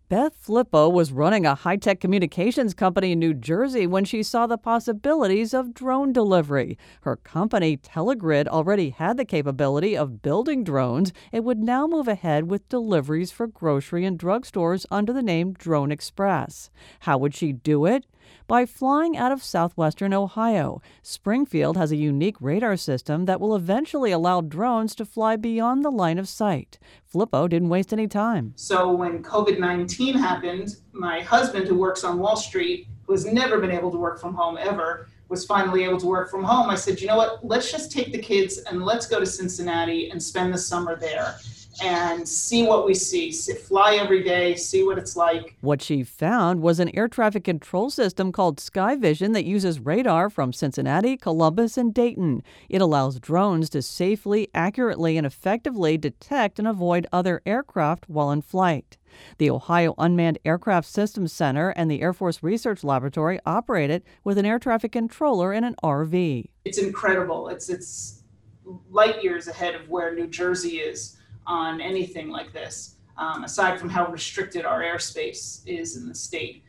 Beth Flippo was running a high-tech communications company in New Jersey when she saw the possibilities of drone delivery. Her company, Telegrid, already had the capability of building drones. It would now move ahead with deliveries for grocery and drugstores under the name Drone Express. How would she do it? By flying out of southwestern Ohio. Springfield has a unique radar system that will eventually allow drones to fly beyond the line of sight. Flippo didn't waste any time. So when COVID-19 happened, my husband, who works on Wall Street, who has never been able to work from home ever, was finally able to work from home. I said, you know what, let's just take the kids and let's go to Cincinnati and spend the summer there and see what we see. Fly every day, see what it's like. What she found was an air traffic control system called SkyVision that uses radar from Cincinnati, Columbus, and Dayton. It allows drones to safely, accurately, and effectively detect and avoid other aircraft while in flight. The Ohio Unmanned Aircraft Systems Center and the Air Force Research Laboratory operate it with an air traffic controller in an RV. It's incredible. It's light years ahead of where New Jersey is on anything like this, aside from how restricted our airspace is in the state.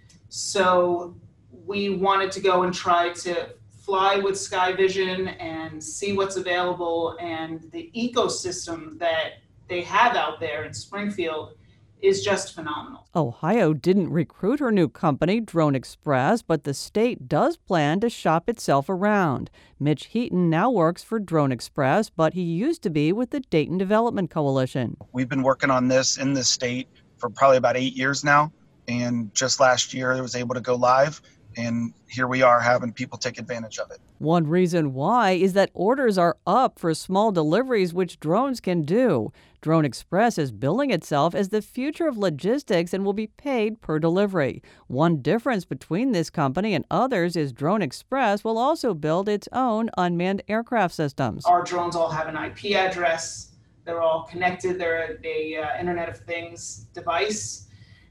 So we wanted to go and try to fly with SkyVision and see what's available, and the ecosystem that they have out there in Springfield is just phenomenal. Ohio didn't recruit her new company, Drone Express, but the state does plan to shop itself around. Mitch Heaton now works for Drone Express, but he used to be with the Dayton Development Coalition. We've been working on this in the state for probably about 8 years now, and just last year it was able to go live. And here we are having people take advantage of it. One reason why is that orders are up for small deliveries, which drones can do. Drone Express is billing itself as the future of logistics and will be paid per delivery. One difference between this company and others is Drone Express will also build its own unmanned aircraft systems. Our drones all have an IP address. They're all connected. They're a Internet of Things device.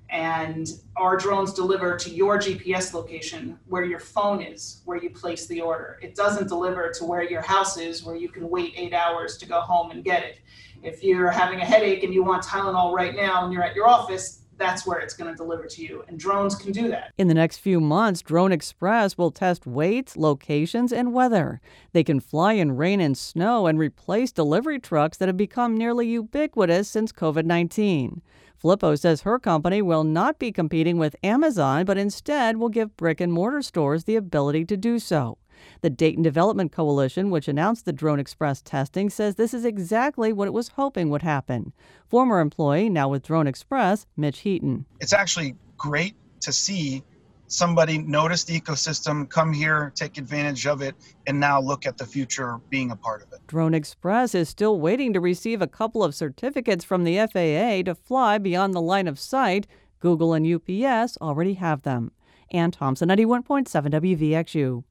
And our drones deliver to your GPS location where your phone is, where you place the order. It doesn't deliver to where your house is, where you can wait 8 hours to go home and get it. If you're having a headache and you want Tylenol right now and you're at your office, that's where it's going to deliver to you. And drones can do that. In the next few months, Drone Express will test weights, locations, and weather. They can fly in rain and snow and replace delivery trucks that have become nearly ubiquitous since COVID-19. Flippo says her company will not be competing with Amazon, but instead will give brick-and-mortar stores the ability to do so. The Dayton Development Coalition, which announced the Drone Express testing, says this is exactly what it was hoping would happen. Former employee, now with Drone Express, Mitch Heaton. It's actually great to see somebody notice the ecosystem, come here, take advantage of it, and now look at the future being a part of it. Drone Express is still waiting to receive a couple of certificates from the FAA to fly beyond the line of sight. Google and UPS already have them. Ann Thompson, 91.7 WVXU.